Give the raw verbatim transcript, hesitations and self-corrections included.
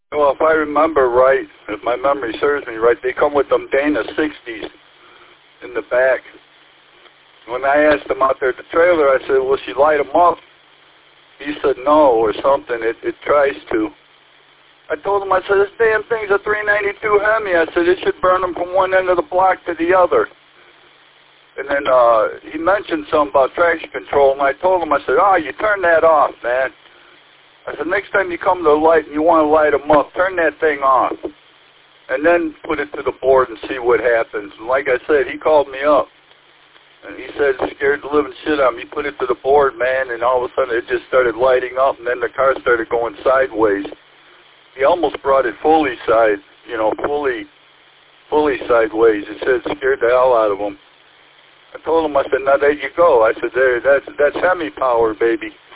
Well, if I remember right, if my memory serves me right, they come with them Dana sixties in the back. When I asked him out there at the trailer, I said, will she light them up? He said no or something. It, it tries to. I told him, I said, this damn thing's a three ninety-two Hemi. I said, it should burn them from one end of the block to the other. And then uh, he mentioned something about traction control, and I told him, I said, oh, you turn that off, man. I said, next time you come to the light and you want to light them up, turn that thing off. And then put it to the board and see what happens. And like I said, he called me up. And he said, it scared the living shit out of me. He put it to the board, man, and all of a sudden it just started lighting up, and then the car started going sideways. He almost brought it fully side, you know, fully, fully sideways. He said it scared the hell out of him. I told him, I said, now there you go. I said, there, that's, that's Hemi power, baby.